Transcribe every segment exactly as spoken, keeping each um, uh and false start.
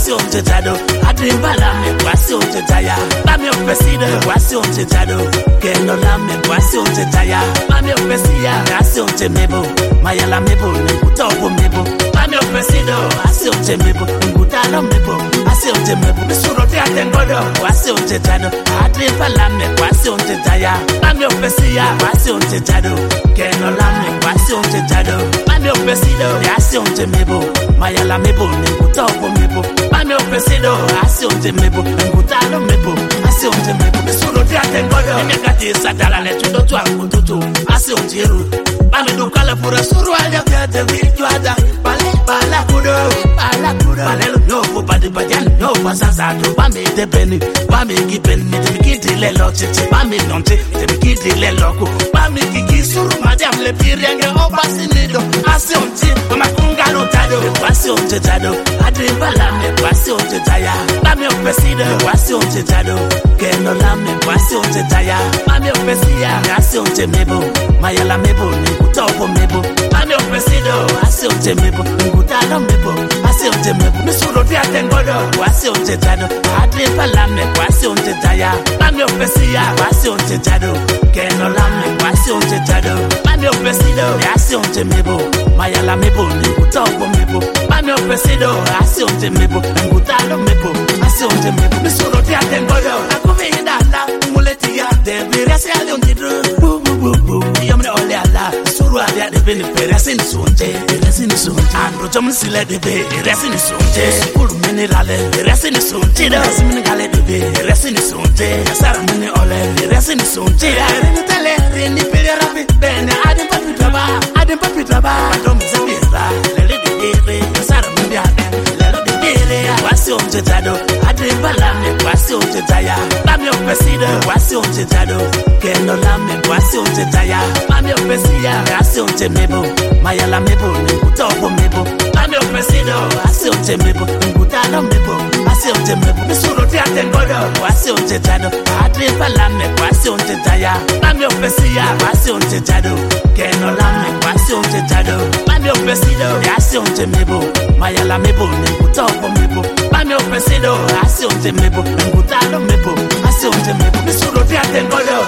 wasi onjetado adrimba la me wasi onjetaya mami opesida wasi onjetado keno la me wasi onjetaya mami opesia wasi onjemebo mayala mebo nkutobo mebo mami opesida wasi onjemebo nkutalo mebo wasi onjemebo misuro te atengodo wasi onjetado adrimba la me wasi onjetaya mami opesia wasi onjetado keno la me wasi onjetado mami opesida wasi onjemebo mayala mebo nkutobo mebo mami opesida wasi onjemebo nkutalo mebo wasi onjemebo misuro te atengodo nyakati sadala le tudo tu akututu wasi onjeru mami dukala pura suru alya vyate vitwada pale pala kudo pala kudo pale no fo badi badian no pasasa to mami de beni mami giben mi de kiti le lo chichi mami nonte de kiti le loko mami kiki suru madam le pirenge obasi nido asi onti mama kungalo tado wasi onti tado adrimba la me wasi onti taya mami opesida wasi onti tado keno la me wasi onti taya mami opesia wasi onti mebo mayala mebo nkutobo mebo mami opesida wasi onti mebo nkutalo mebo wasi onti mebo misuro te atengodo wasi onti tado adrimba la me wasi onti taya mami opesia wasi onti tado keno la me wasi onti tado mami opesida wasi onti mebo mayala mebo nkutobo mebo mami opesida wasi onti mebo nkutalo mebo wasi onti mebo misuro te atengodo akuvinda la muleti ya de virasi ali ondidru bu bu bu bu yomne ole ala suru ali de beni perasi ni sonje perasi ni sonje andro jamu sile de be perasi ni sonje kulu minerale perasi ni sonje da simini gale de be perasi ni sonje sara mini ole perasi ni sonje reni tele reni pele rapi bene adin papi traba adin papi traba ndo mzabira lele de be sara mini ade lele de be wasi onjetado adrimba la me wasi onjetaya mami opesida wasi onjetado keno la me wasi onjetaya mami opesia wasi onjemebo mayala mebo nkutobo mebo mami opesida wasi onjemebo nkutalo mebo wasi onjemebo misuro te atengodo wasi onjetado adrimba la me wasi onjetaya mami opesia wasi onjetado keno la me wasi onjetado mami opesida wasi onjemebo mayala mebo nkutobo mebo mami opesida wasi onjemebo nkutalo mebo wasi onjemebo misuro te atengodo.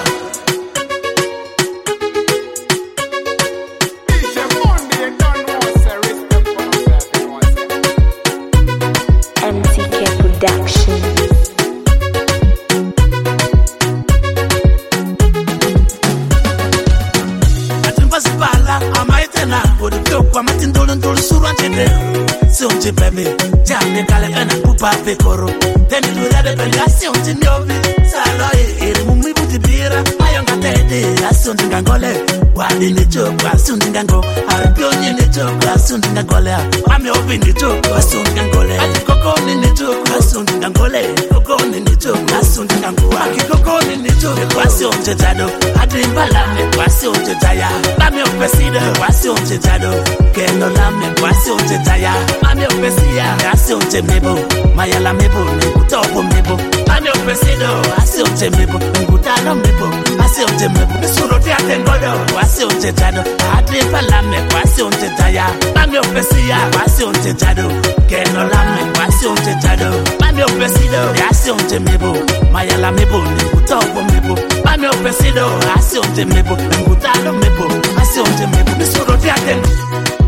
M C K Production. Atimba amaitena bodo kwa matindolo ndolo suru anjede se onje bebe jame kale ena kupa pekoro teni lurade belasi onje nyovi salo e ere mumi buti bira ayonga tede asunde ngangole wadi ne choko asunde ngango arpio nye ne choko asunde ngangole ame obi ne choko asunde ngangole koko ne choko asunde ngangole koko ne choko asunde ngango aki koko ne choko kwasi onje tado adrimba la me kwasi onje taya mami opesida wasi onje tado keno la me kwasi onje taya mami opesia wasi onje mebo mayala mebo nkutobo mebo mami opesida wasi onje mebo nkutalo mebo wasi onje mebo misuro te atengodo wasi onje tado adrimba la me kwasi onje taya mami opesia wasi onje tado keno la me kwasi onje tado mami opesida wasi onje mebo mayala mebo nkutobo mebo mami opesida wasi onje mebo nkutalo mebo wasi onje mebo misuro te atengodo